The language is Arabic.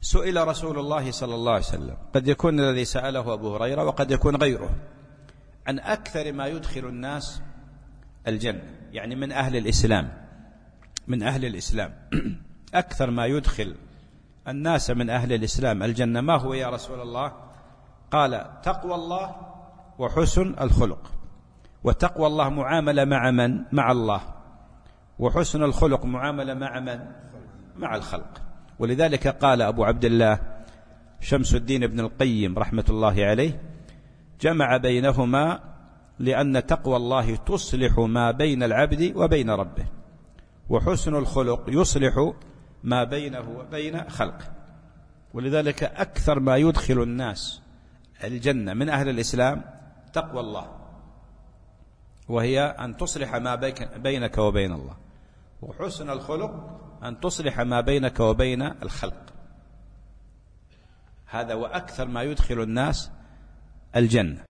سئل رسول الله صلى الله عليه وسلم، قد يكون الذي سأله أبو هريرة وقد يكون غيره، عن أكثر ما يدخل الناس الجنة، يعني من أهل الإسلام أكثر ما يدخل الناس من أهل الإسلام الجنة ما هو يا رسول الله؟ قال: تقوى الله وحسن الخلق. وتقوى الله معاملة مع من؟ مع الله. وحسن الخلق معاملة مع من؟ مع الخلق. ولذلك قال أبو عبد الله شمس الدين ابن القيم رحمة الله عليه: جمع بينهما لأن تقوى الله تصلح ما بين العبد وبين ربه، وحسن الخلق يصلح ما بينه وبين خلقه. ولذلك أكثر ما يدخل الناس الجنة من أهل الإسلام تقوى الله، وهي أن تصلح ما بينك وبين الله، وحسن الخلق أن تصلح ما بينك وبين الخلق. هذا وأكثر ما يدخل الناس الجنة.